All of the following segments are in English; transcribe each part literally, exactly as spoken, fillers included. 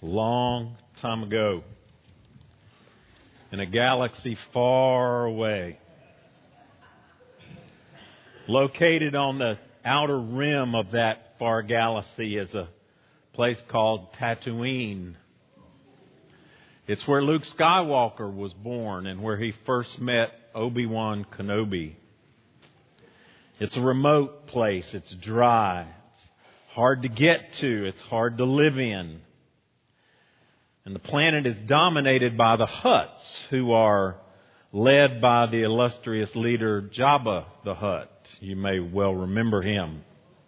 long time ago, in a galaxy far away, located on the outer rim of that far galaxy is a place called Tatooine. It's where Luke Skywalker was born and where he first met Obi-Wan Kenobi. It's a remote place. It's dry. It's hard to get to. It's hard to live in. And the planet is dominated by the Hutts, who are led by the illustrious leader Jabba the Hutt. You may well remember him.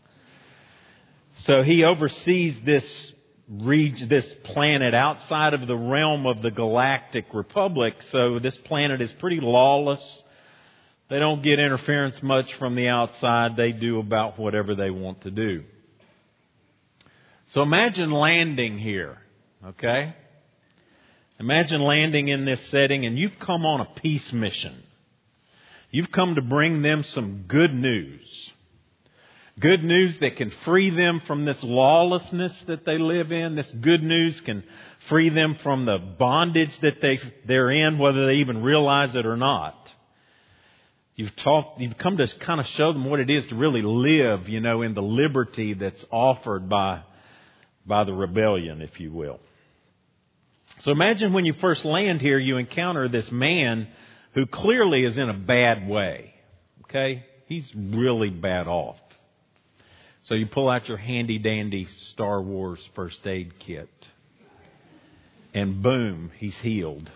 So he oversees this region, this planet outside of the realm of the Galactic Republic. So this planet is pretty lawless. They don't get interference much from the outside. They do about whatever they want to do. So imagine landing here, okay? Imagine landing in this setting and you've come on a peace mission. You've come to bring them some good news. Good news that can free them from this lawlessness that they live in. This good news can free them from the bondage that they, they're in, whether they even realize it or not. You've talked, you've come to kind of show them what it is to really live, you know, in the liberty that's offered by, by the rebellion, if you will. So imagine when you first land here, you encounter this man who clearly is in a bad way. Okay? He's really bad off. So you pull out your handy dandy Star Wars first aid kit. And boom, he's healed.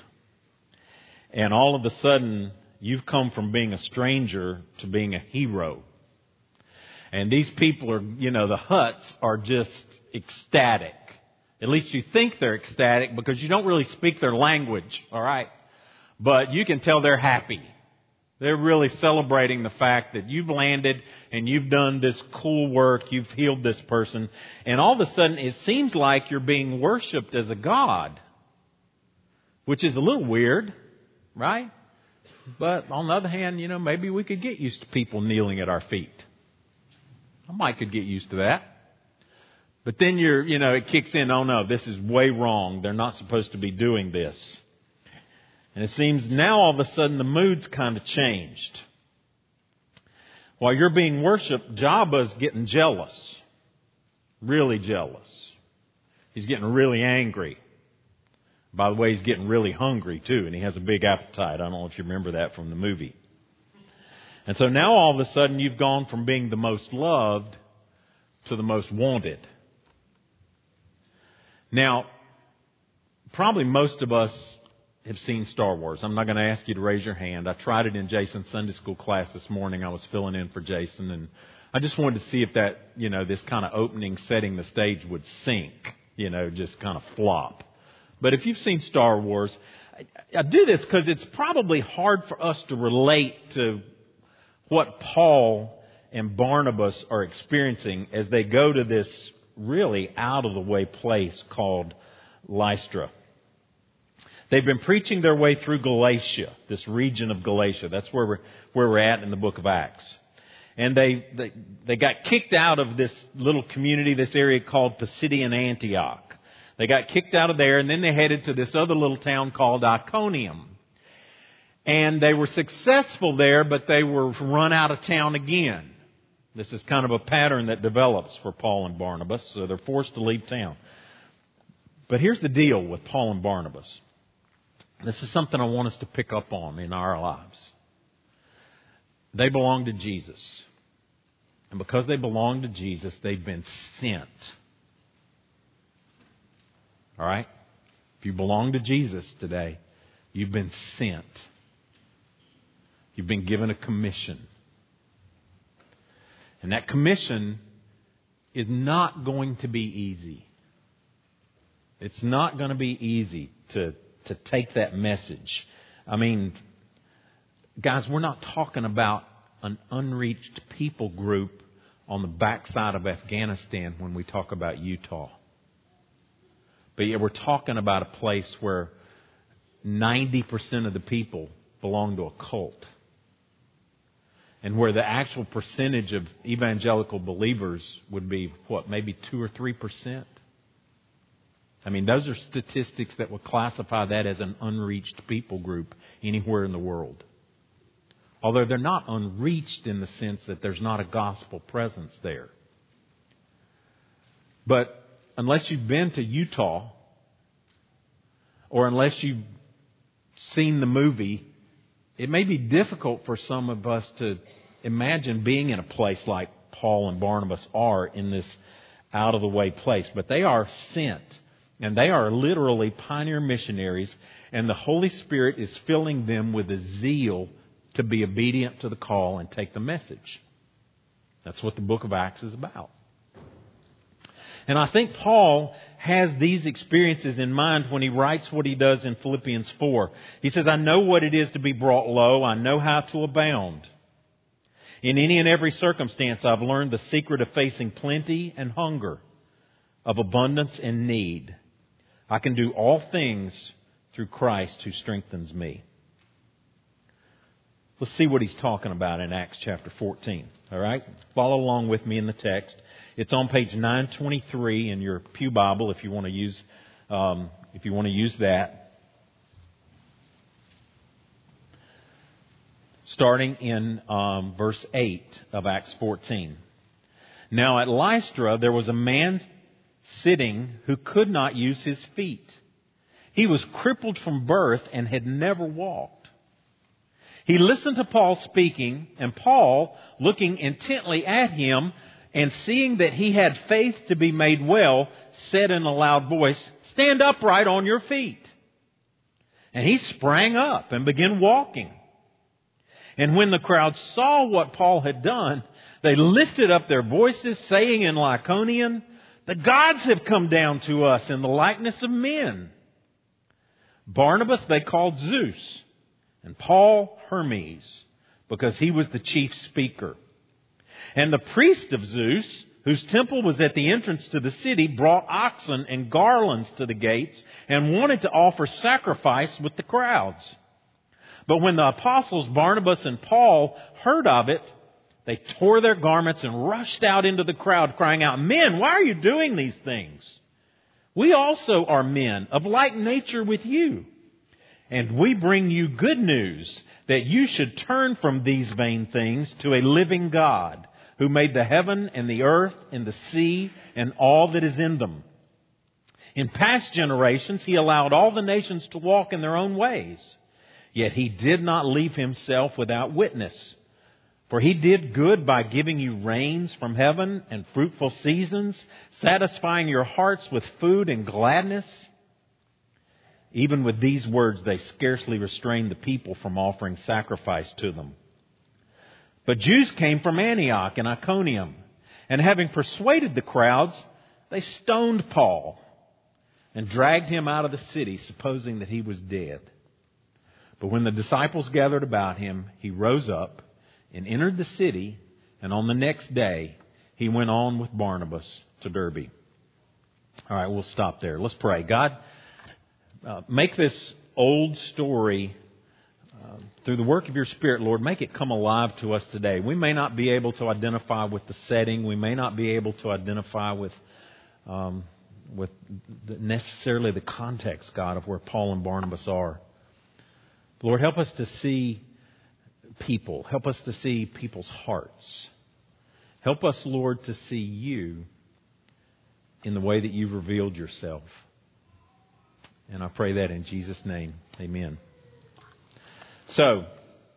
And all of a sudden, you've come from being a stranger to being a hero. And these people are, you know, the Hutts are just ecstatic. At least you think they're ecstatic because you don't really speak their language, all right? But you can tell they're happy. They're really celebrating the fact that you've landed and you've done this cool work. You've healed this person. And all of a sudden, it seems like you're being worshipped as a god, which is a little weird, right? But on the other hand, you know, maybe we could get used to people kneeling at our feet. I might could get used to that. But then you're, you know, it kicks in, oh no, this is way wrong. They're not supposed to be doing this. And it seems now all of a sudden the mood's kind of changed. While you're being worshipped, Jabba's getting jealous. Really jealous. He's getting really angry. By the way, he's getting really hungry too, and he has a big appetite. I don't know if you remember that from the movie. And so now all of a sudden you've gone from being the most loved to the most wanted. Now, probably most of us have seen Star Wars. I'm not going to ask you to raise your hand. I tried it in Jason's Sunday school class this morning. I was filling in for Jason, and I just wanted to see if that, you know, this kind of opening setting the stage would sink, you know, just kind of flop. But if you've seen Star Wars, I, I do this because it's probably hard for us to relate to what Paul and Barnabas are experiencing as they go to this really out-of-the-way place called Lystra. They've been preaching their way through Galatia, this region of Galatia. That's where we're, where we're at in the book of Acts. And they, they, they got kicked out of this little community, this area called Pisidian Antioch. They got kicked out of there, and then they headed to this other little town called Iconium. And they were successful there, but they were run out of town again. This is kind of a pattern that develops for Paul and Barnabas, so they're forced to leave town. But here's the deal with Paul and Barnabas. This is something I want us to pick up on in our lives. They belong to Jesus. And because they belong to Jesus, they've been sent. All right? If you belong to Jesus today, you've been sent. You've been given a commission. And that commission is not going to be easy. It's not going to be easy to, to take that message. I mean, guys, we're not talking about an unreached people group on the backside of Afghanistan when we talk about Utah. But yet we're talking about a place where ninety percent of the people belong to a cult. And where the actual percentage of evangelical believers would be, what, maybe two or three percent? I mean, those are statistics that would classify that as an unreached people group anywhere in the world. Although they're not unreached in the sense that there's not a gospel presence there. But unless you've been to Utah, or unless you've seen the movie, it may be difficult for some of us to imagine being in a place like Paul and Barnabas are in this out-of-the-way place. But they are sent, and they are literally pioneer missionaries, and the Holy Spirit is filling them with a zeal to be obedient to the call and take the message. That's what the book of Acts is about. And I think Paul has these experiences in mind when he writes what he does in Philippians four. He says, I know what it is to be brought low. I know how to abound. In any and every circumstance, I've learned the secret of facing plenty and hunger, of abundance and need. I can do all things through Christ who strengthens me. Let's see what he's talking about in Acts chapter fourteen. All right? Follow along with me in the text. It's on page nine twenty-three in your Pew Bible if you want to use um, if you want to use that. Starting in um, verse eight of Acts fourteen. Now at Lystra there was a man sitting who could not use his feet. He was crippled from birth and had never walked. He listened to Paul speaking, and Paul, looking intently at him and seeing that he had faith to be made well, said in a loud voice, Stand upright on your feet. And he sprang up and began walking. And when the crowd saw what Paul had done, they lifted up their voices, saying in Lycaonian, The gods have come down to us in the likeness of men. Barnabas they called Zeus, and Paul Hermes, because he was the chief speaker. And the priest of Zeus, whose temple was at the entrance to the city, brought oxen and garlands to the gates and wanted to offer sacrifice with the crowds. But when the apostles Barnabas and Paul heard of it, they tore their garments and rushed out into the crowd, crying out, Men, why are you doing these things? We also are men of like nature with you. And we bring you good news that you should turn from these vain things to a living God who made the heaven and the earth and the sea and all that is in them. In past generations, He allowed all the nations to walk in their own ways. Yet He did not leave Himself without witness. For He did good by giving you rains from heaven and fruitful seasons, satisfying your hearts with food and gladness. Even with these words, they scarcely restrained the people from offering sacrifice to them. But Jews came from Antioch and Iconium, and having persuaded the crowds, they stoned Paul and dragged him out of the city, supposing that he was dead. But when the disciples gathered about him, he rose up and entered the city, and on the next day he went on with Barnabas to Derbe. All right, we'll stop there. Let's pray. God, Uh, make this old story, uh, through the work of your Spirit, Lord, make it come alive to us today. We may not be able to identify with the setting. We may not be able to identify with um, with the, necessarily the context, God, of where Paul and Barnabas are. Lord, help us to see people. Help us to see people's hearts. Help us, Lord, to see you in the way that you've revealed yourself. And I pray that in Jesus' name. Amen. So,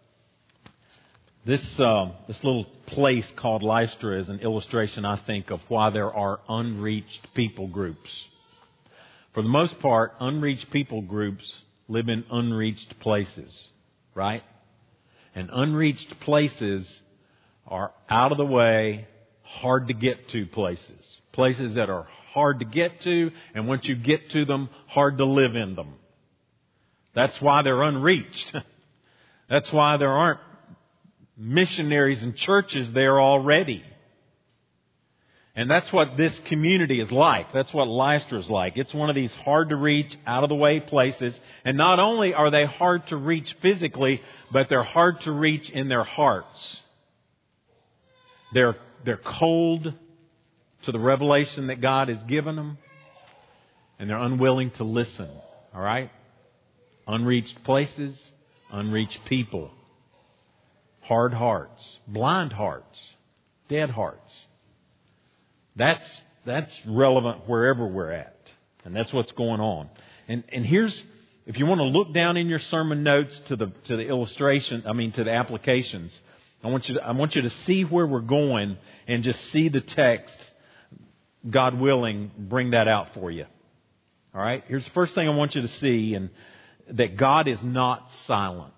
this uh, this little place called Lystra is an illustration, I think, of why there are unreached people groups. For the most part, unreached people groups live in unreached places, right? And unreached places are out of the way, hard to get to places. Places that are hard to get to, and once you get to them, hard to live in them. That's why they're unreached. That's why there aren't missionaries and churches there already. And that's what this community is like. That's what Lystra is like. It's one of these hard to reach, out of the way places. And not only are they hard to reach physically, but they're hard to reach in their hearts. They're, they're cold to the revelation that God has given them. And they're unwilling to listen. All right? Unreached places, unreached people. Hard hearts, blind hearts, dead hearts. That's that's relevant wherever we're at. And that's what's going on. And and here's, if you want to look down in your sermon notes to the to the illustration, I mean to the applications, I want you to, I want you to see where we're going and just see the text, God willing, bring that out for you. All right? Here's the first thing I want you to see, and that God is not silent.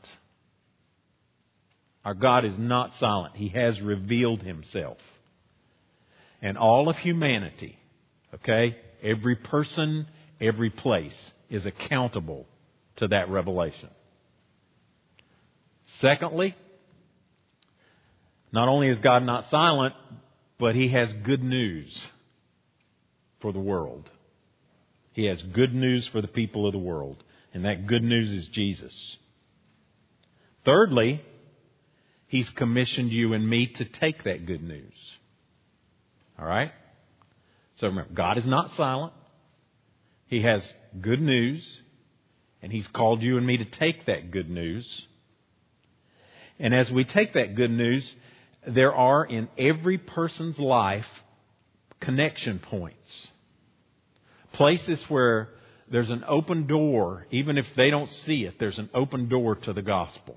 Our God is not silent. He has revealed Himself. And all of humanity, okay, every person, every place is accountable to that revelation. Secondly, not only is God not silent, but He has good news for the world. He has good news for the people of the world. And that good news is Jesus. Thirdly, He's commissioned you and me to take that good news. All right? So remember, God is not silent. He has good news. And He's called you and me to take that good news. And as we take that good news, there are in every person's life connection points. Places where there's an open door, even if they don't see it, there's an open door to the gospel.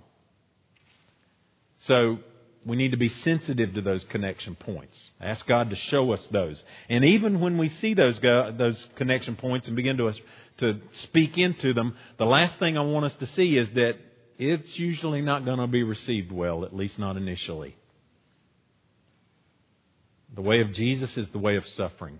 So we need to be sensitive to those connection points. Ask God to show us those. And even when we see those those connection points and begin to, to speak into them, the last thing I want us to see is that it's usually not going to be received well, at least not initially. The way of Jesus is the way of suffering.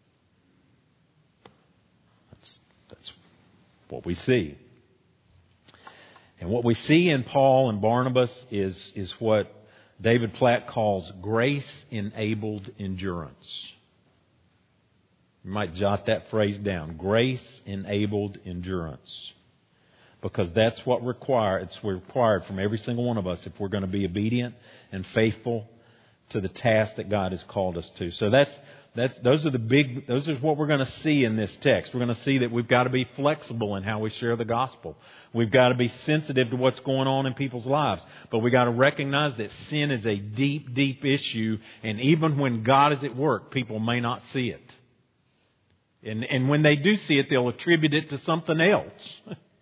That's, that's what we see. And what we see in Paul and Barnabas is, is what David Platt calls grace-enabled endurance. You might jot that phrase down. Grace-enabled endurance. Because that's what require, it's required from every single one of us if we're going to be obedient and faithful to the task that God has called us to. So that's that's those are the big those are what we're going to see in this text. We're going to see that we've got to be flexible in how we share the gospel. We've got to be sensitive to what's going on in people's lives. But we've got to recognize that sin is a deep, deep issue, and even when God is at work, people may not see it. And and when they do see it, they'll attribute it to something else.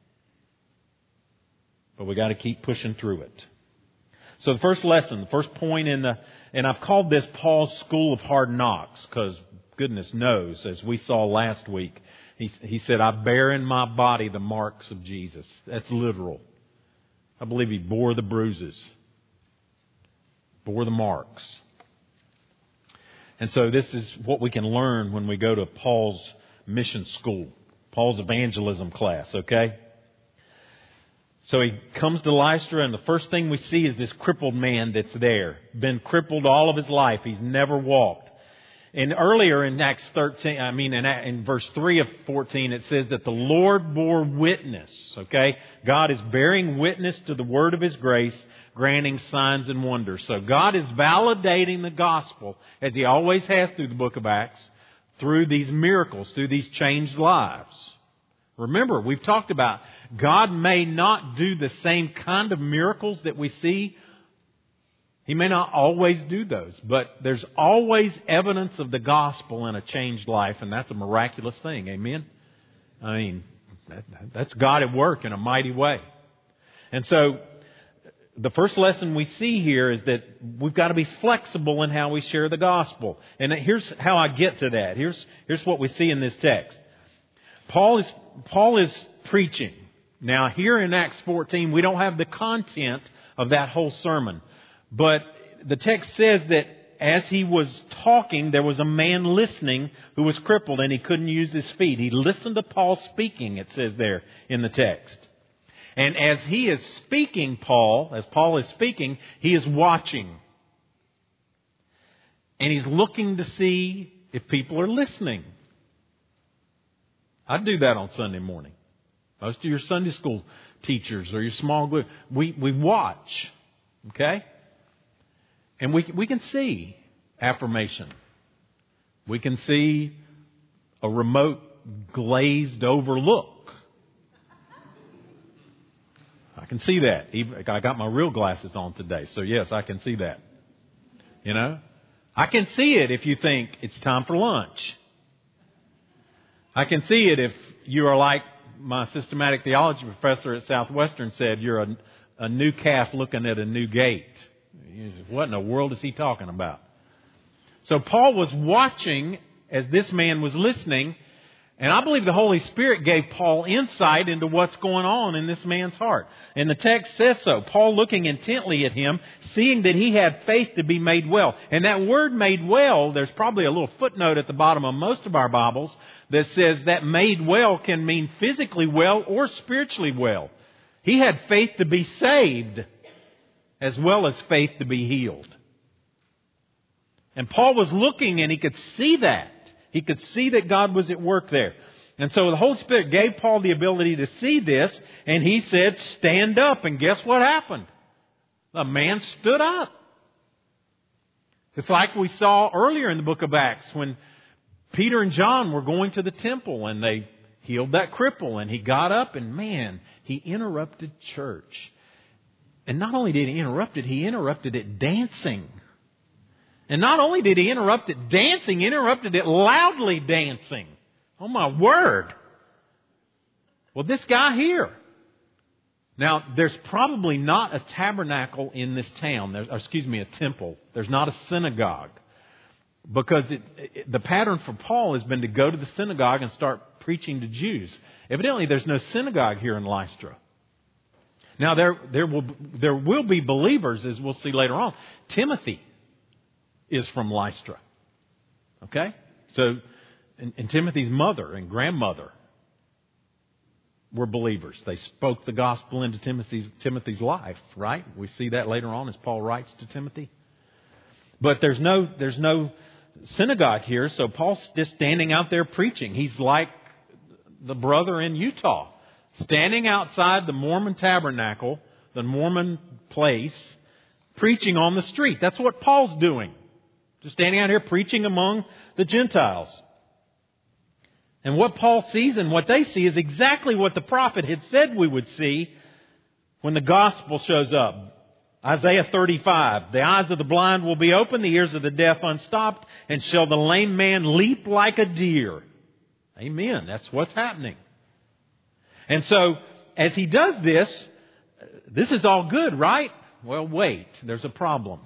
But we got to keep pushing through it. So the first lesson, the first point in the, and I've called this Paul's School of Hard Knocks, because goodness knows, as we saw last week, he, he said, I bear in my body the marks of Jesus. That's literal. I believe He bore the bruises, bore the marks. And so this is what we can learn when we go to Paul's mission school, Paul's evangelism class, okay? So he comes to Lystra, and the first thing we see is this crippled man that's there. Been crippled all of his life. He's never walked. And earlier in Acts thirteen, I mean in, in verse three of fourteen, it says that the Lord bore witness. Okay? God is bearing witness to the word of His grace, granting signs and wonders. So God is validating the gospel, as He always has through the book of Acts, through these miracles, through these changed lives. Remember, we've talked about God may not do the same kind of miracles that we see. He may not always do those, but there's always evidence of the gospel in a changed life, and that's a miraculous thing. Amen? I mean, that, that's God at work in a mighty way. And so, the first lesson we see here is that we've got to be flexible in how we share the gospel. And here's how I get to that. Here's, here's what we see in this text. Paul is, Paul is preaching. Now, here in Acts fourteen, we don't have the content of that whole sermon. But the text says that as he was talking, there was a man listening who was crippled and he couldn't use his feet. He listened to Paul speaking, it says there in the text. And as he is speaking, Paul, as Paul is speaking, he is watching. And he's looking to see if people are listening. I do that on Sunday morning. Most of your Sunday school teachers or your small group, we, we watch. Okay? And we we can see affirmation. We can see a remote glazed over look. I can see that. Even, I got my real glasses on today, so yes, I can see that. You know? I can see it if you think it's time for lunch. I can see it if you are like my systematic theology professor at Southwestern said, you're a, a new calf looking at a new gate. What in the world is he talking about? So Paul was watching as this man was listening, and I believe the Holy Spirit gave Paul insight into what's going on in this man's heart. And the text says so. Paul looking intently at him, seeing that he had faith to be made well. And that word made well, there's probably a little footnote at the bottom of most of our Bibles that says that made well can mean physically well or spiritually well. He had faith to be saved as well as faith to be healed. And Paul was looking and he could see that. He could see that God was at work there. And so the Holy Spirit gave Paul the ability to see this, and he said, stand up. And guess what happened? The man stood up. It's like we saw earlier in the book of Acts when Peter and John were going to the temple and they healed that cripple, and he got up and man, he interrupted church. And not only did he interrupt it, he interrupted it dancing. And not only did he interrupt it dancing, he interrupted it loudly dancing. Oh my word. Well, this guy here. Now, there's probably not a tabernacle in this town. There's, or excuse me, a temple. There's not a synagogue. Because it, it, the pattern for Paul has been to go to the synagogue and start preaching to Jews. Evidently, there's no synagogue here in Lystra. Now, there, there will, there will be believers, as we'll see later on. Timothy is from Lystra. Okay? So, and, and Timothy's mother and grandmother were believers. They spoke the gospel into Timothy's, Timothy's life, right? We see that later on as Paul writes to Timothy. But there's no, there's no synagogue here, so Paul's just standing out there preaching. He's like the brother in Utah, standing outside the Mormon tabernacle, the Mormon place, preaching on the street. That's what Paul's doing. Just standing out here preaching among the Gentiles. And what Paul sees and what they see is exactly what the prophet had said we would see when the gospel shows up. Isaiah thirty-five, the eyes of the blind will be open, the ears of the deaf unstopped, and shall the lame man leap like a deer. Amen. That's what's happening. And so, as he does this, this is all good, right? Well, wait, there's a problem.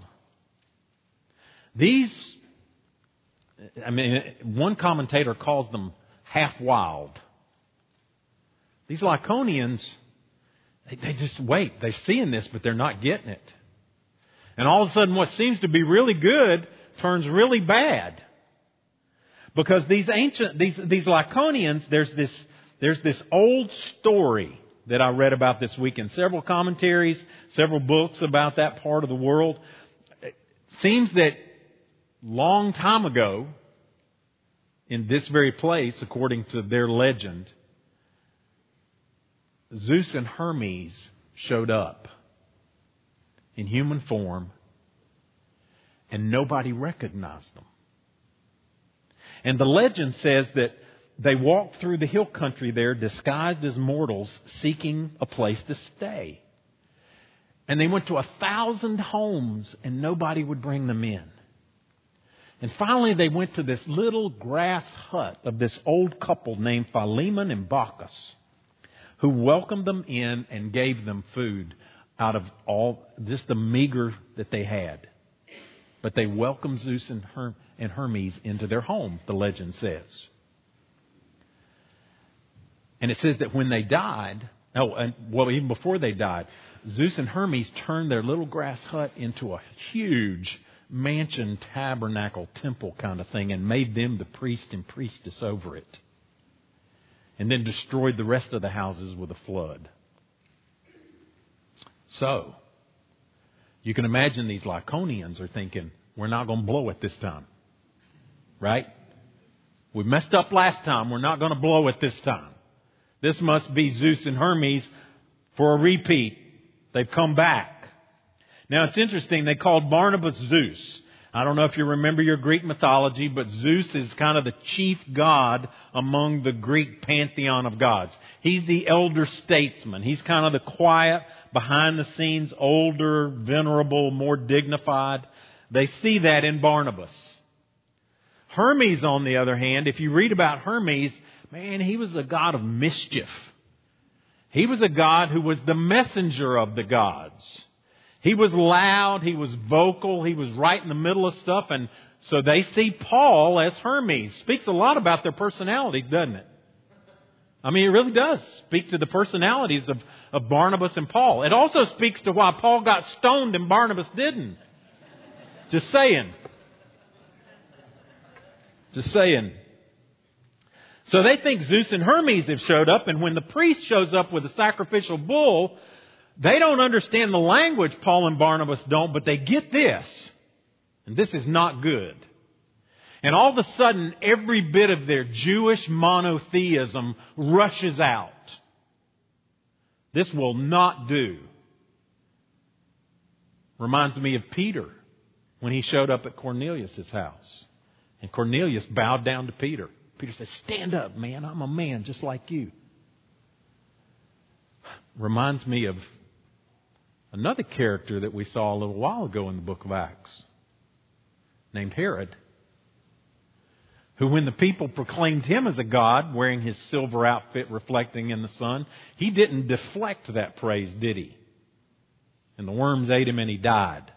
These, I mean, one commentator calls them half wild. These Lycaonians, they, they just wait. They're seeing this, but they're not getting it. And all of a sudden, what seems to be really good turns really bad. Because these ancient, these, these Lycaonians, there's this, there's this old story that I read about this week in several commentaries, several books about that part of the world. It seems that long time ago, in this very place, according to their legend, Zeus and Hermes showed up in human form, and nobody recognized them. And the legend says that they walked through the hill country there disguised as mortals, seeking a place to stay. And they went to a thousand homes, and nobody would bring them in. And finally they went to this little grass hut of this old couple named Philemon and Bacchus, who welcomed them in and gave them food out of all, just the meager that they had. But they welcomed Zeus and, Her- and Hermes into their home, the legend says. And it says that when they died, oh, and well, even before they died, Zeus and Hermes turned their little grass hut into a huge mansion, tabernacle, temple kind of thing, and made them the priest and priestess over it. And then destroyed the rest of the houses with a flood. So, you can imagine these Lycaonians are thinking, we're not going to blow it this time. Right? We messed up last time. We're not going to blow it this time. This must be Zeus and Hermes for a repeat. They've come back. Now, it's interesting. They called Barnabas Zeus. I don't know if you remember your Greek mythology, but Zeus is kind of the chief god among the Greek pantheon of gods. He's the elder statesman. He's kind of the quiet, behind the scenes, older, venerable, more dignified. They see that in Barnabas. Hermes, on the other hand, if you read about Hermes, man, he was a god of mischief. He was a god who was the messenger of the gods. He was loud, he was vocal, he was right in the middle of stuff. And so they see Paul as Hermes. Speaks a lot about their personalities, doesn't it? I mean, it really does speak to the personalities of, of Barnabas and Paul. It also speaks to why Paul got stoned and Barnabas didn't. Just saying. Just saying. So they think Zeus and Hermes have showed up, and when the priest shows up with a sacrificial bull, they don't understand the language, Paul and Barnabas don't, but they get this. And this is not good. And all of a sudden, every bit of their Jewish monotheism rushes out. This will not do. Reminds me of Peter when he showed up at Cornelius' house. And Cornelius bowed down to Peter. Peter says, "Stand up, man. I'm a man just like you." Reminds me of another character that we saw a little while ago in the book of Acts, named Herod, who, when the people proclaimed him as a god, wearing his silver outfit reflecting in the sun, he didn't deflect that praise, did he? And the worms ate him and he died.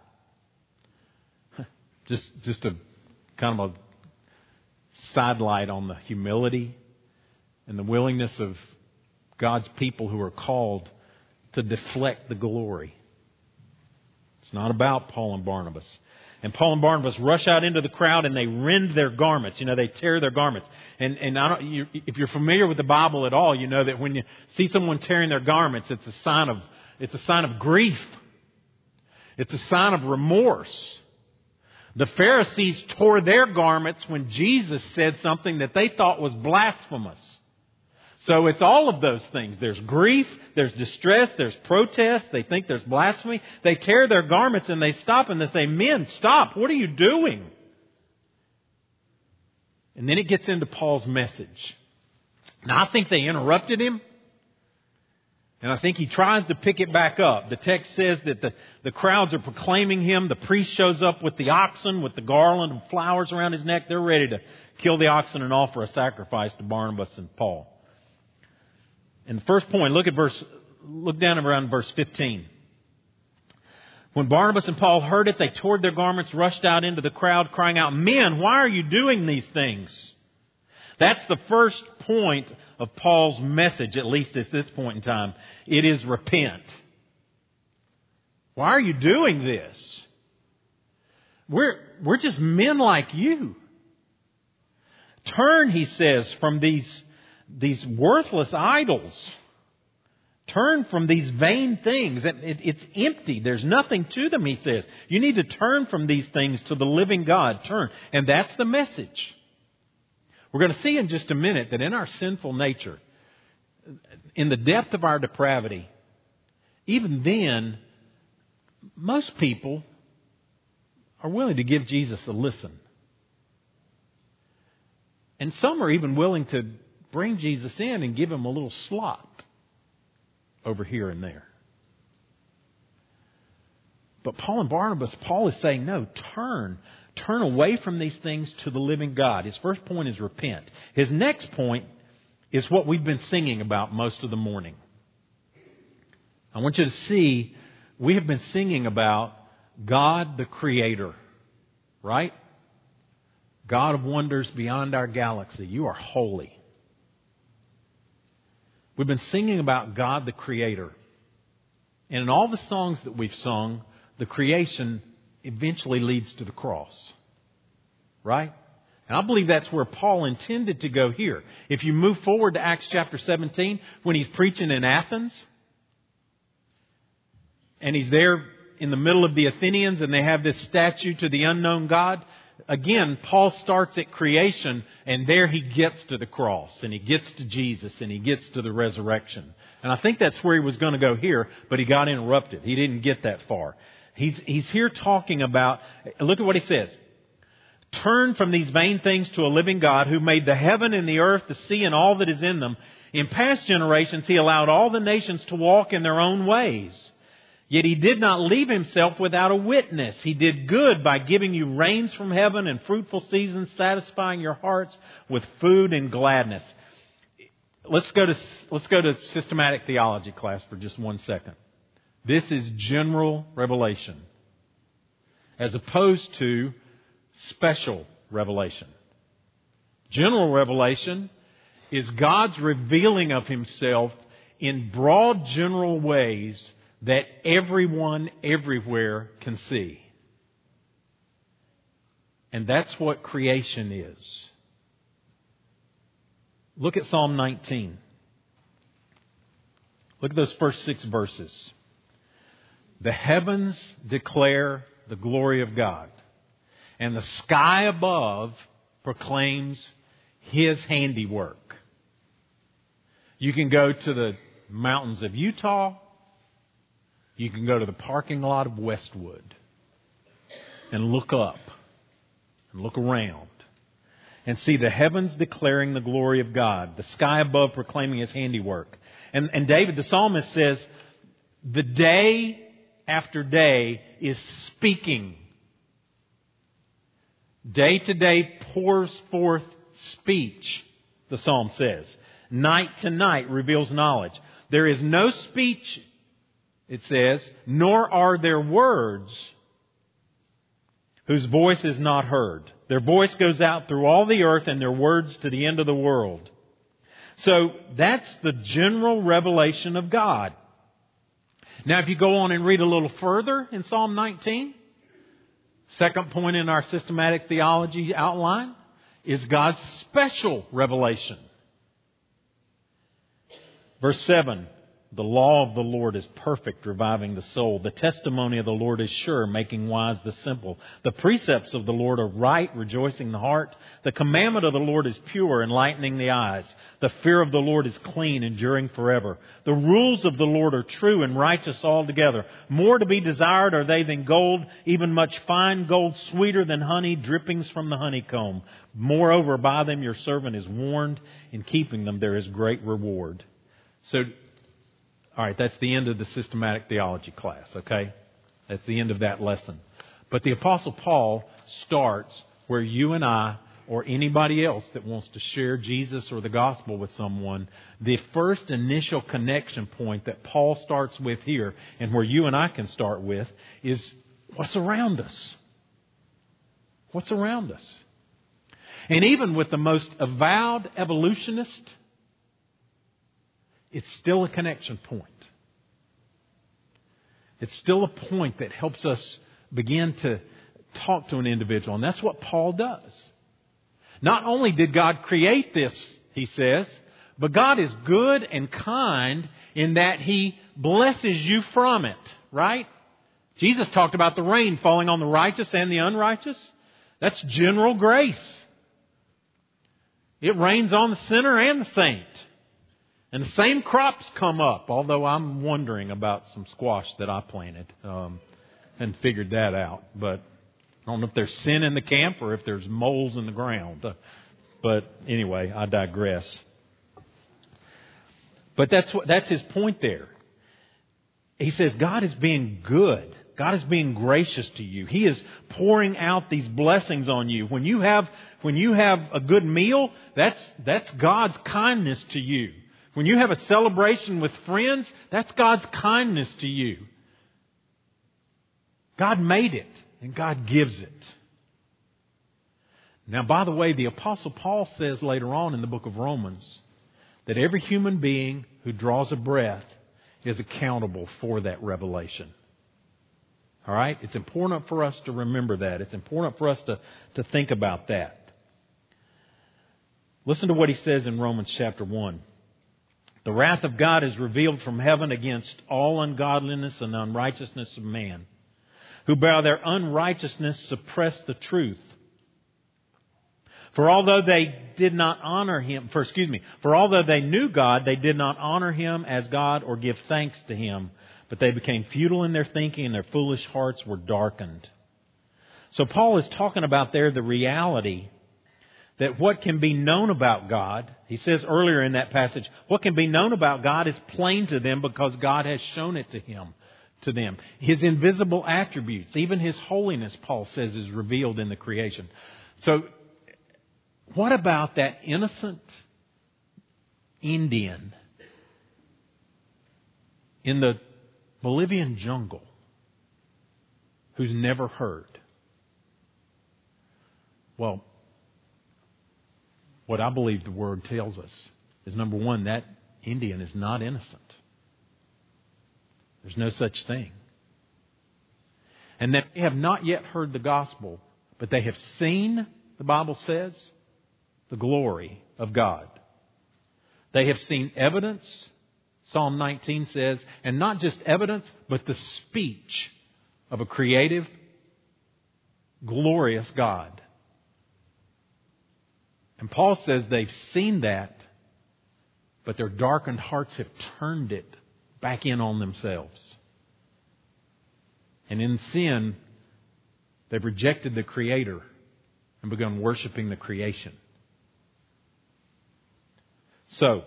Just, just a kind of a sidelight on the humility and the willingness of God's people who are called to deflect the glory. It's not about Paul and Barnabas. And Paul and Barnabas rush out into the crowd and they rend their garments. You know, they tear their garments. And and I don't, you, if you're familiar with the Bible at all, you know that when you see someone tearing their garments, it's a sign of it's a sign of grief. It's a sign of remorse. The Pharisees tore their garments when Jesus said something that they thought was blasphemous. So it's all of those things. There's grief, there's distress, there's protest. They think there's blasphemy. They tear their garments and they stop and they say, "Men, stop. What are you doing?" And then it gets into Paul's message. Now, I think they interrupted him. And I think he tries to pick it back up. The text says that the, the crowds are proclaiming him. The priest shows up with the oxen, with the garland of flowers around his neck. They're ready to kill the oxen and offer a sacrifice to Barnabas and Paul. And the first point, look at verse, look down around verse fifteen. When Barnabas and Paul heard it, they tore their garments, rushed out into the crowd, crying out, "Men, why are you doing these things?" That's the first point of Paul's message, at least at this point in time. It is repent. Why are you doing this? We're, we're just men like you. Turn, he says, from these, these worthless idols. Turn from these vain things. It, it, it's empty. There's nothing to them, he says. You need to turn from these things to the living God. Turn. And that's the message. We're going to see in just a minute that in our sinful nature, in the depth of our depravity, even then, most people are willing to give Jesus a listen. And some are even willing to bring Jesus in and give him a little slot over here and there. But Paul and Barnabas, Paul is saying, no, turn. Turn away from these things to the living God. His first point is repent. His next point is what we've been singing about most of the morning. I want you to see, we have been singing about God the Creator, right? God of wonders beyond our galaxy. You are holy. We've been singing about God the Creator. And in all the songs that we've sung, the creation eventually leads to the cross. Right? And I believe that's where Paul intended to go here. If you move forward to Acts chapter seventeen, when he's preaching in Athens, and he's there in the middle of the Athenians, and they have this statue to the unknown God. Again, Paul starts at creation, and there he gets to the cross, and he gets to Jesus, and he gets to the resurrection. And I think that's where he was going to go here, but he got interrupted. He didn't get that far. He's, he's here talking about, look at what he says. Turn from these vain things to a living God who made the heaven and the earth, the sea, and all that is in them. In past generations, He allowed all the nations to walk in their own ways. Yet He did not leave Himself without a witness. He did good by giving you rains from heaven and fruitful seasons, satisfying your hearts with food and gladness. Let's go to, let's go to systematic theology class for just one second. This is general revelation as opposed to special revelation. General revelation is God's revealing of Himself in broad general ways that everyone everywhere can see. And that's what creation is. Look at Psalm nineteen. Look at those first six verses. The heavens declare the glory of God, and the sky above proclaims His handiwork. You can go to the mountains of Utah. You can go to the parking lot of Westwood and look up and look around and see the heavens declaring the glory of God, the sky above proclaiming His handiwork. And, and David, the psalmist, says, the day after day is speaking. Day to day pours forth speech, the psalm says. Night to night reveals knowledge. There is no speech, it says, nor are there words whose voice is not heard. Their voice goes out through all the earth and their words to the end of the world. So that's the general revelation of God. Now, if you go on and read a little further in Psalm nineteen, second point in our systematic theology outline is God's special revelation. Verse seven, the law of the Lord is perfect, reviving the soul. The testimony of the Lord is sure, making wise the simple. The precepts of the Lord are right, rejoicing the heart. The commandment of the Lord is pure, enlightening the eyes. The fear of the Lord is clean, enduring forever. The rules of the Lord are true and righteous altogether. More to be desired are they than gold, even much fine gold, sweeter than honey, drippings from the honeycomb. Moreover, by them your servant is warned. In keeping them there is great reward. So, all right, that's the end of the systematic theology class, okay? That's the end of that lesson. But the Apostle Paul starts where you and I or anybody else that wants to share Jesus or the gospel with someone, the first initial connection point that Paul starts with here and where you and I can start with is what's around us. What's around us? And even with the most avowed evolutionist, it's still a connection point. It's still a point that helps us begin to talk to an individual. And that's what Paul does. Not only did God create this, he says, but God is good and kind in that He blesses you from it, right? Jesus talked about the rain falling on the righteous and the unrighteous. That's general grace. It rains on the sinner and the saint. And the same crops come up, although I'm wondering about some squash that I planted um, and figured that out. But I don't know if there's sin in the camp or if there's moles in the ground. Uh, but anyway, I digress. But that's what, that's his point there. He says God is being good. God is being gracious to you. He is pouring out these blessings on you. When you have when you have a good meal, that's that's God's kindness to you. When you have a celebration with friends, that's God's kindness to you. God made it, and God gives it. Now, by the way, the Apostle Paul says later on in the book of Romans that every human being who draws a breath is accountable for that revelation. All right? It's important for us to remember that. It's important for us to, to think about that. Listen to what he says in Romans chapter one. The wrath of God is revealed from heaven against all ungodliness and unrighteousness of man, who by their unrighteousness suppress the truth. For although they did not honor Him, for excuse me, for although they knew God, they did not honor Him as God or give thanks to Him, but they became futile in their thinking and their foolish hearts were darkened. So Paul is talking about there the reality that what can be known about God, he says earlier in that passage, what can be known about God is plain to them because God has shown it to him, to them. His invisible attributes, even His holiness, Paul says, is revealed in the creation. So what about that innocent Indian in the Bolivian jungle who's never heard? Well, what I believe the Word tells us is, number one, that Indian is not innocent. There's no such thing. And that they have not yet heard the gospel, but they have seen, the Bible says, the glory of God. They have seen evidence, Psalm nineteen says, and not just evidence, but the speech of a creative, glorious God. And Paul says they've seen that, but their darkened hearts have turned it back in on themselves. And in sin, they've rejected the Creator and begun worshiping the creation. So,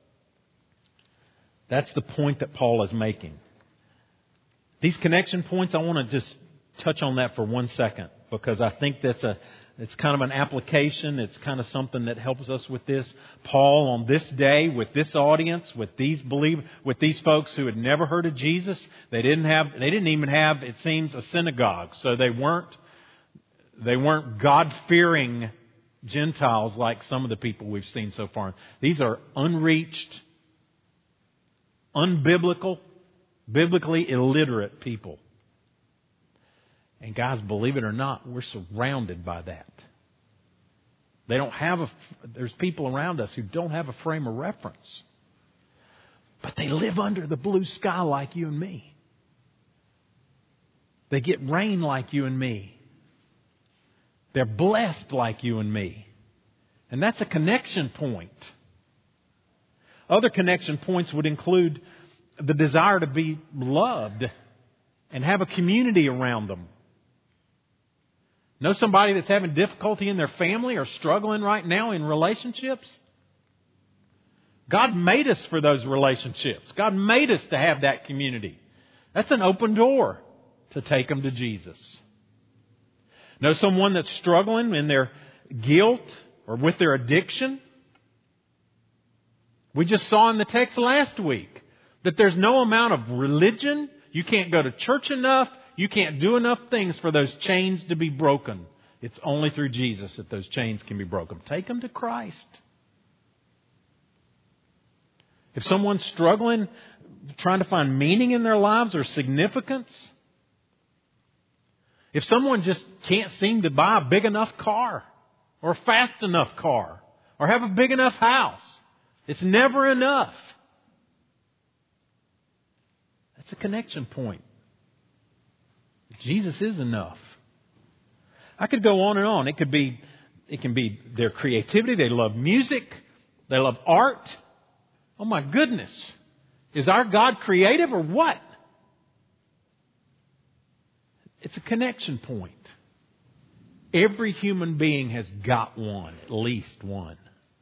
that's the point that Paul is making. These connection points, I want to just touch on that for one second, because I think that's a It's kind of an application. It's kind of something that helps us with this. Paul, on this day, with this audience, with these believe, with these folks who had never heard of Jesus, they didn't have, they didn't even have, it seems, a synagogue. So they weren't, they weren't God-fearing Gentiles like some of the people we've seen so far. These are unreached, unbiblical, biblically illiterate people. And guys, believe it or not, we're surrounded by that. They don't have a, there's people around us who don't have a frame of reference. But they live under the blue sky like you and me. They get rain like you and me. They're blessed like you and me. And that's a connection point. Other connection points would include the desire to be loved and have a community around them. Know somebody that's having difficulty in their family or struggling right now in relationships? God made us for those relationships. God made us to have that community. That's an open door to take them to Jesus. Know someone that's struggling in their guilt or with their addiction? We just saw in the text last week that there's no amount of religion. You can't go to church enough. You can't do enough things for those chains to be broken. It's only through Jesus that those chains can be broken. Take them to Christ. If someone's struggling, trying to find meaning in their lives or significance, if someone just can't seem to buy a big enough car or a fast enough car or have a big enough house, it's never enough. That's a connection point. Jesus is enough. I could go on and on. It could be, it can be their creativity. They love music. They love art. Oh my goodness. Is our God creative or what? It's a connection point. Every human being has got one, at least one.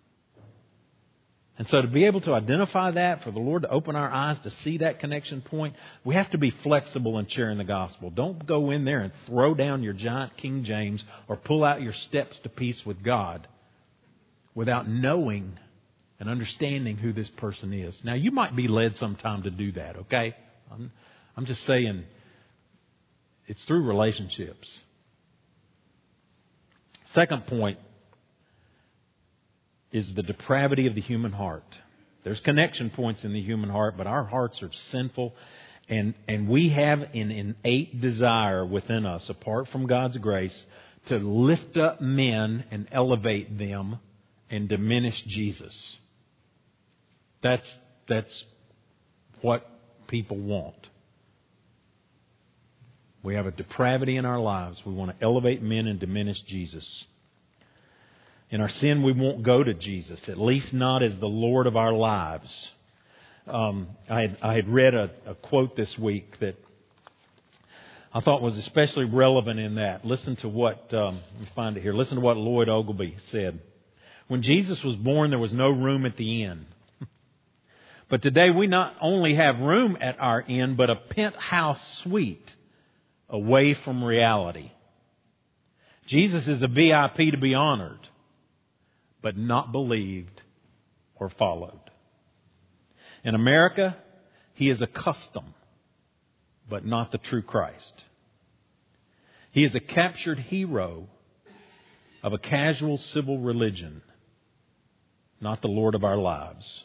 And so to be able to identify that, for the Lord to open our eyes to see that connection point, we have to be flexible in sharing the gospel. Don't go in there and throw down your giant King James or pull out your steps to peace with God without knowing and understanding who this person is. Now, you might be led sometime to do that, okay? I'm, I'm just saying it's through relationships. Second point is the depravity of the human heart. There's connection points in the human heart, but our hearts are sinful, and, and we have an innate desire within us, apart from God's grace, to lift up men and elevate them and diminish Jesus. That's, that's what people want. We have a depravity in our lives. We want to elevate men and diminish Jesus. In our sin, we won't go to Jesus, at least not as the Lord of our lives. Um, I, had, I had read a, a quote this week that I thought was especially relevant in that. Listen to what, um, let me find it here. Listen to what Lloyd Ogilvie said. When Jesus was born, there was no room at the inn. But today we not only have room at our inn, but a penthouse suite away from reality. Jesus is a V I P to be honored, but not believed or followed. In America, He is a custom, but not the true Christ. He is a captured hero of a casual civil religion, not the Lord of our lives.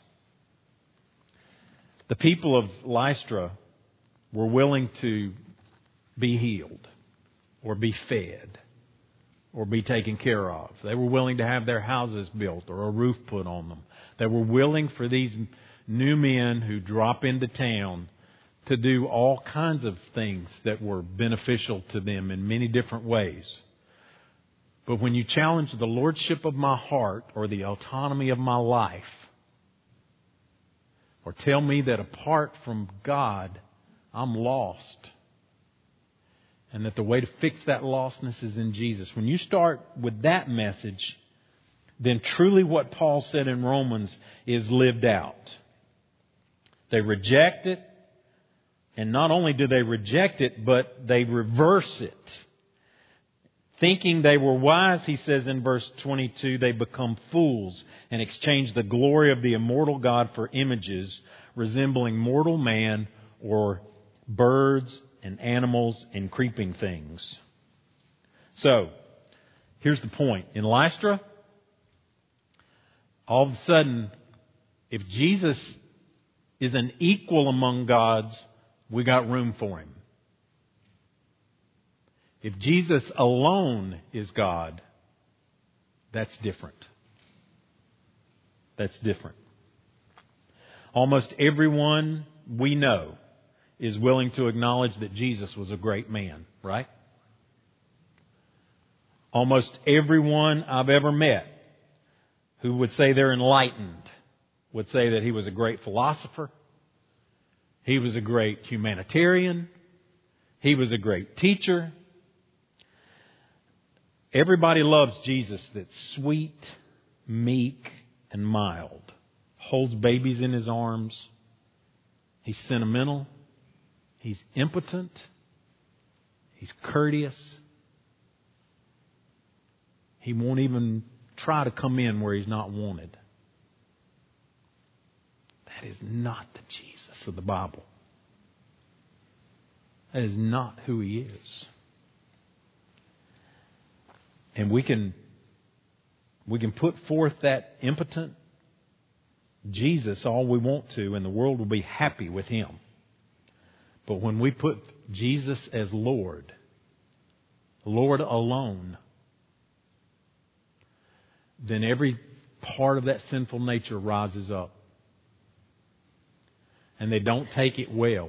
The people of Lystra were willing to be healed or be fed or be taken care of. They were willing to have their houses built or a roof put on them. They were willing for these new men who drop into town to do all kinds of things that were beneficial to them in many different ways. But when you challenge the lordship of my heart or the autonomy of my life, or tell me that apart from God, I'm lost, and that the way to fix that lostness is in Jesus. When you start with that message, then truly what Paul said in Romans is lived out. They reject it, and not only do they reject it, but they reverse it. Thinking they were wise, he says in verse twenty-two, they become fools and exchange the glory of the immortal God for images resembling mortal man or birds and animals and creeping things. So, here's the point. In Lystra, all of a sudden, if Jesus is an equal among gods, we got room for Him. If Jesus alone is God, that's different. That's different. Almost everyone we know is willing to acknowledge that Jesus was a great man, right? Almost everyone I've ever met who would say they're enlightened would say that he was a great philosopher. He was a great humanitarian. He was a great teacher. Everybody loves Jesus that's sweet, meek, and mild. Holds babies in His arms. He's sentimental. He's impotent. He's courteous. He won't even try to come in where He's not wanted. That is not the Jesus of the Bible. That is not who He is. And we can we can put forth that impotent Jesus all we want to, and the world will be happy with Him. But when we put Jesus as Lord, Lord alone, then every part of that sinful nature rises up. And they don't take it well.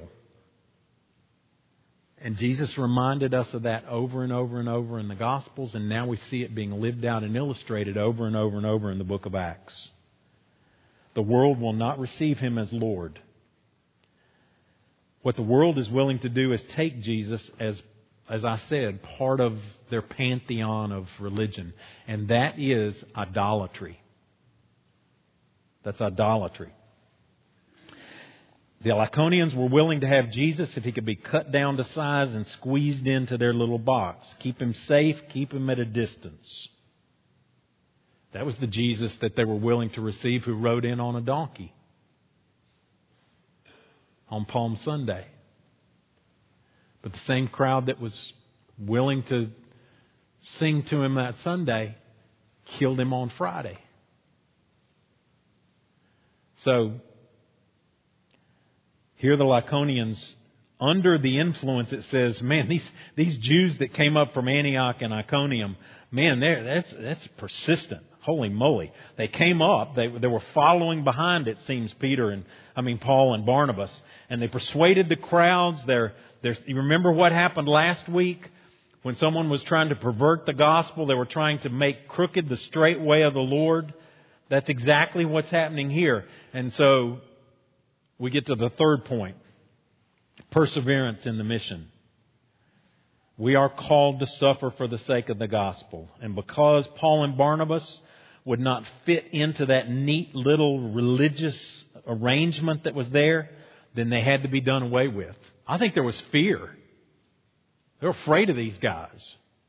And Jesus reminded us of that over and over and over in the Gospels, and now we see it being lived out and illustrated over and over and over in the book of Acts. The world will not receive Him as Lord. What the world is willing to do is take Jesus as, as I said, part of their pantheon of religion. And that is idolatry. That's idolatry. The Lycaonians were willing to have Jesus if He could be cut down to size and squeezed into their little box. Keep Him safe, keep Him at a distance. That was the Jesus that they were willing to receive, who rode in on a donkey on Palm Sunday. But the same crowd that was willing to sing to Him that Sunday killed Him on Friday. So, here the Lycaonians, under the influence, it says, man, these these Jews that came up from Antioch and Iconium, man, that's that's persistent. Holy moly. They came up, they, they were following behind, it seems, Peter and, I mean, Paul and Barnabas. And they persuaded the crowds. They're, they're, you remember what happened last week? When someone was trying to pervert the gospel, they were trying to make crooked the straight way of the Lord. That's exactly what's happening here. And so, we get to the third point. Perseverance in the mission. We are called to suffer for the sake of the gospel. And because Paul and Barnabas would not fit into that neat little religious arrangement that was there, then they had to be done away with. I think there was fear. They were afraid of these guys.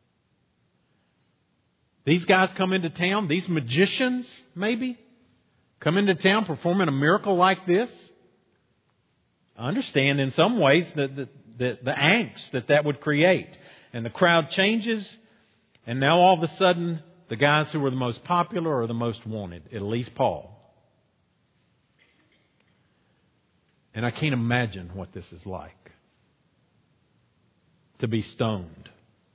These guys come into town, these magicians maybe, come into town performing a miracle like this. I understand in some ways the, the, the, the angst that that would create. And the crowd changes, and now all of a sudden the guys who were the most popular are the most wanted, at least Paul. And I can't imagine what this is like, to be stoned.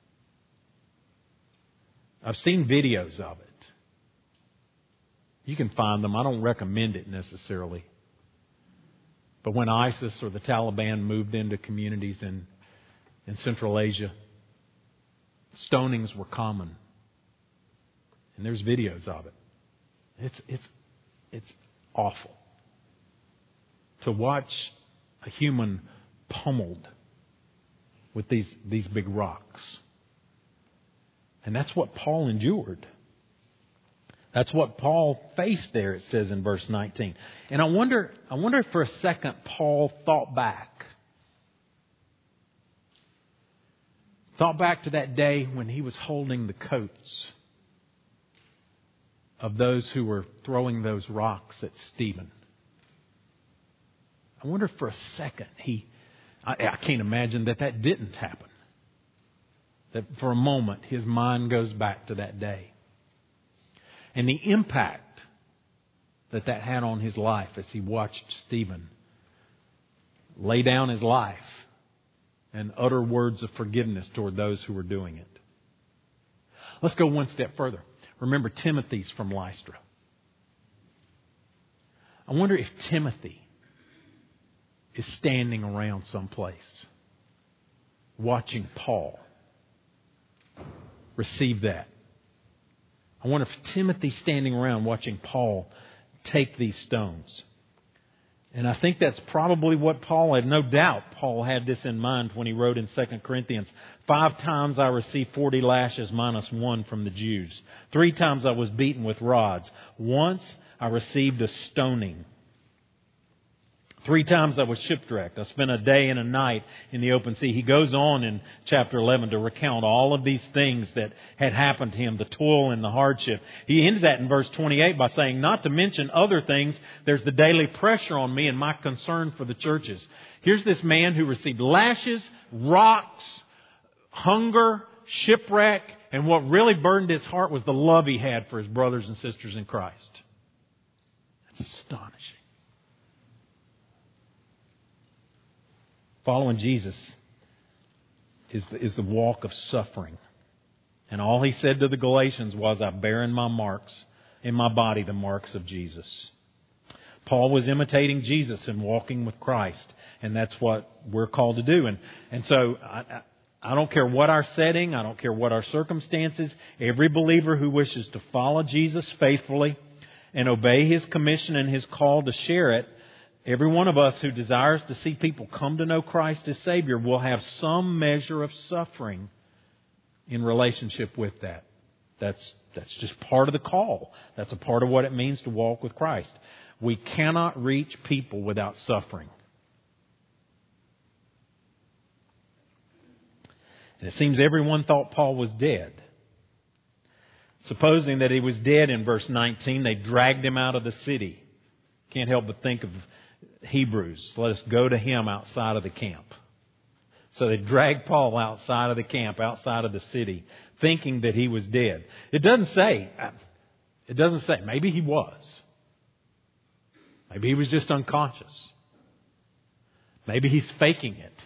I've seen videos of it. You can find them. I don't recommend it necessarily. But when ISIS or the Taliban moved into communities in, in Central Asia, stonings were common. And there's videos of it. It's, it's, it's awful to watch a human pummeled with these, these big rocks. And that's what Paul endured. That's what Paul faced there, it says in verse nineteen. And I wonder, I wonder if for a second Paul thought back. Thought back to that day when he was holding the coats of those who were throwing those rocks at Stephen. I wonder if for a second he, I, I can't imagine that that didn't happen. That for a moment his mind goes back to that day. And the impact that that had on his life as he watched Stephen lay down his life and utter words of forgiveness toward those who were doing it. Let's go one step further. Remember, Timothy's from Lystra. I wonder if Timothy is standing around someplace watching Paul receive that. I wonder if Timothy's standing around watching Paul take these stones. And I think that's probably what Paul had. No doubt Paul had this in mind when he wrote in Second Corinthians, five times I received forty lashes minus one from the Jews. Three times I was beaten with rods. Once I received a stoning. Three times I was shipwrecked. I spent a day and a night in the open sea. He goes on in chapter eleven to recount all of these things that had happened to him, the toil and the hardship. He ends that in verse twenty-eight by saying, not to mention other things, there's the daily pressure on me and my concern for the churches. Here's this man who received lashes, rocks, hunger, shipwreck, and what really burdened his heart was the love he had for his brothers and sisters in Christ. That's astonishing. Following Jesus is the, is the walk of suffering. And all he said to the Galatians was, I bear in my marks, in my body, the marks of Jesus. Paul was imitating Jesus and walking with Christ. And that's what we're called to do. And, and so I, I don't care what our setting, I don't care what our circumstances. Every believer who wishes to follow Jesus faithfully and obey His commission and His call to share it, every one of us who desires to see people come to know Christ as Savior will have some measure of suffering in relationship with that. That's, that's just part of the call. That's a part of what it means to walk with Christ. We cannot reach people without suffering. And it seems everyone thought Paul was dead. Supposing that he was dead in verse nineteen, they dragged him out of the city. Can't help but think of Hebrews. Let us go to him outside of the camp. So they dragged Paul outside of the camp, outside of the city, thinking that he was dead. It doesn't say, it doesn't say, maybe he was. Maybe he was just unconscious. Maybe he's faking it.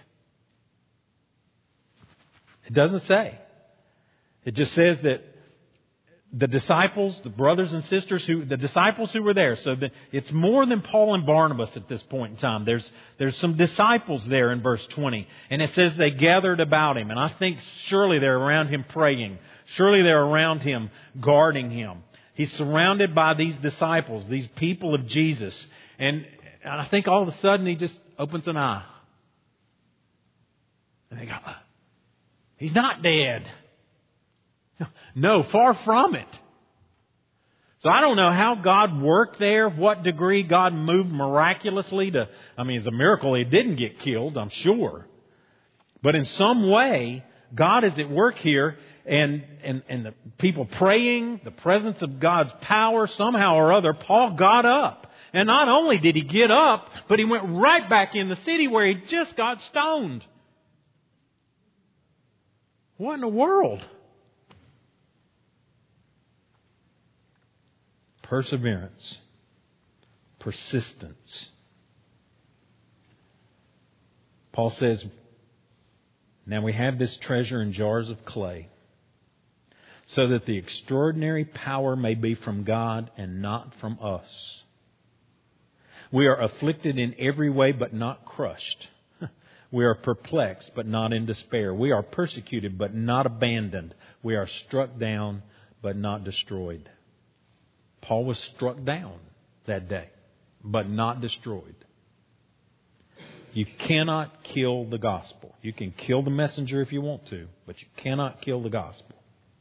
It doesn't say. It just says that the disciples, the brothers and sisters, who the disciples who were there. So the, it's more than Paul and Barnabas at this point in time. There's there's some disciples there in verse twenty. And it says they gathered about him. And I think surely they're around him praying. Surely they're around him guarding him. He's surrounded by these disciples, these people of Jesus. And, and I think all of a sudden he just opens an eye. And they go, He's not dead. No, far from it. So I don't know how God worked there, what degree God moved miraculously to, I mean, it's a miracle he didn't get killed, I'm sure. But in some way, God is at work here, and, and, and the people praying, the presence of God's power, somehow or other, Paul got up. And not only did he get up, but he went right back in the city where he just got stoned. What in the world? Perseverance. Persistence. Paul says, now we have this treasure in jars of clay, so that the extraordinary power may be from God and not from us. We are afflicted in every way, but not crushed. We are perplexed, but not in despair. We are persecuted, but not abandoned. We are struck down, but not destroyed. Paul was struck down that day, but not destroyed. You cannot kill the gospel. You can kill the messenger if you want to, but you cannot kill the gospel.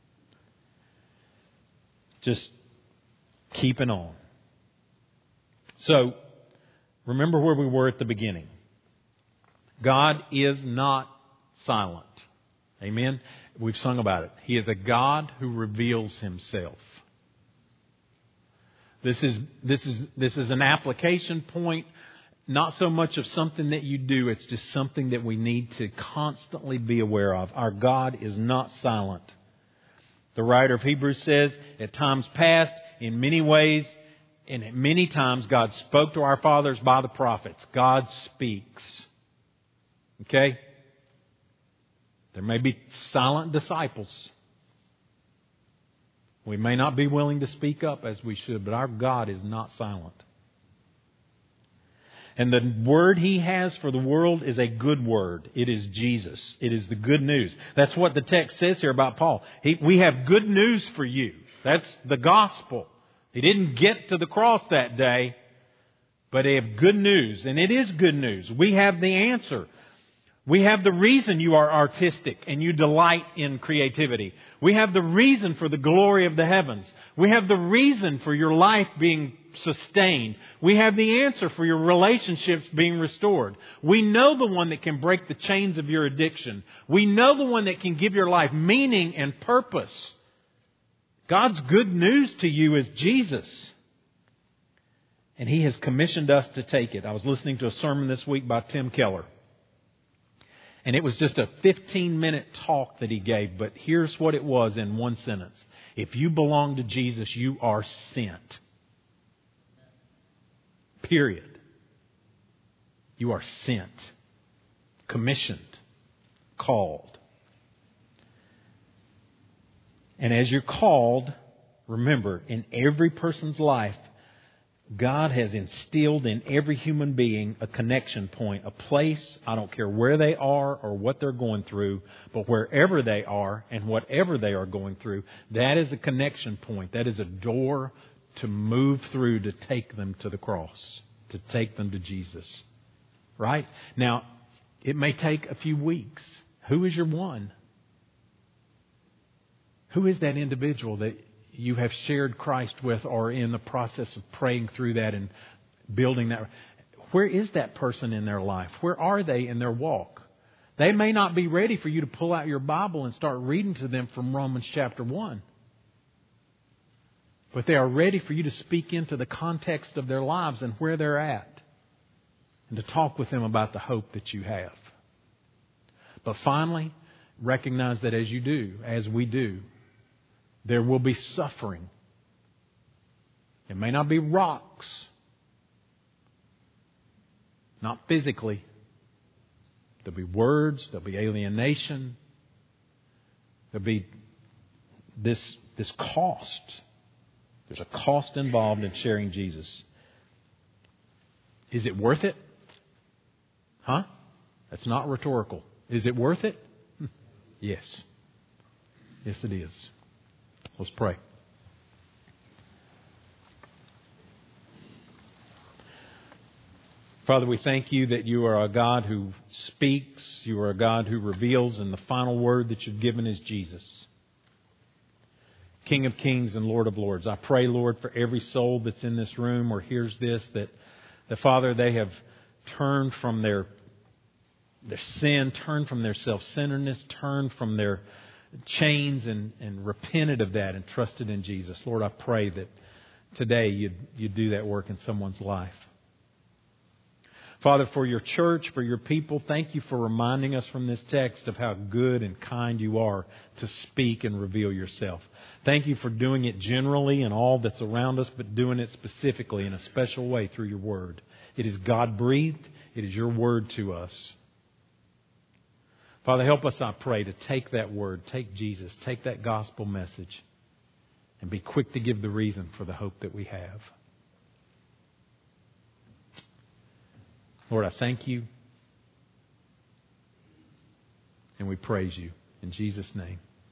Just keeping on. So, remember where we were at the beginning. God is not silent. Amen? We've sung about it. He is a God who reveals Himself. This is, this is, this is an application point, not so much of something that you do. It's just something that we need to constantly be aware of. Our God is not silent. The writer of Hebrews says, at times past, in many ways, and at many times, God spoke to our fathers by the prophets. God speaks. Okay? There may be silent disciples. We may not be willing to speak up as we should, but our God is not silent. And the word He has for the world is a good word. It is Jesus. It is the good news. That's what the text says here about Paul. He, we have good news for you. That's the gospel. He didn't get to the cross that day, but they have good news. And it is good news. We have the answer. We have the reason you are artistic and you delight in creativity. We have the reason for the glory of the heavens. We have the reason for your life being sustained. We have the answer for your relationships being restored. We know the one that can break the chains of your addiction. We know the one that can give your life meaning and purpose. God's good news to you is Jesus. And He has commissioned us to take it. I was listening to a sermon this week by Tim Keller. And it was just a fifteen minute talk that he gave. But here's what it was in one sentence. If you belong to Jesus, you are sent. Period. You are sent. Commissioned. Called. And as you're called, remember, in every person's life, God has instilled in every human being a connection point, a place. I don't care where they are or what they're going through, but wherever they are and whatever they are going through, that is a connection point. That is a door to move through to take them to the cross, to take them to Jesus. Right? Now, it may take a few weeks. Who is your one? Who is that individual that you have shared Christ with or in the process of praying through that and building that? Where is that person in their life? Where are they in their walk? They may not be ready for you to pull out your Bible and start reading to them from Romans chapter one. But they are ready for you to speak into the context of their lives and where they're at. And to talk with them about the hope that you have. But finally, recognize that as you do, as we do, there will be suffering. It may not be rocks. Not physically. There'll be words. There'll be alienation. There'll be this, this cost. There's a cost involved in sharing Jesus. Is it worth it? Huh? That's not rhetorical. Is it worth it? Yes. Yes, it is. Let's pray. Father, we thank you that you are a God who speaks. You are a God who reveals, and the final word that you've given is Jesus, King of kings and Lord of lords. I pray, Lord, for every soul that's in this room or hears this, that, that Father, they have turned from their, their sin, turned from their self-centeredness, turned from their chains and, and repented of that and trusted in Jesus. Lord, I pray that today you'd, you'd do that work in someone's life. Father, for your church, for your people, thank you for reminding us from this text of how good and kind you are to speak and reveal yourself. Thank you for doing it generally in all that's around us, but doing it specifically in a special way through your word. It is God-breathed. It is your word to us. Father, help us, I pray, to take that word, take Jesus, take that gospel message, and be quick to give the reason for the hope that we have. Lord, I thank you and we praise you. In Jesus' name.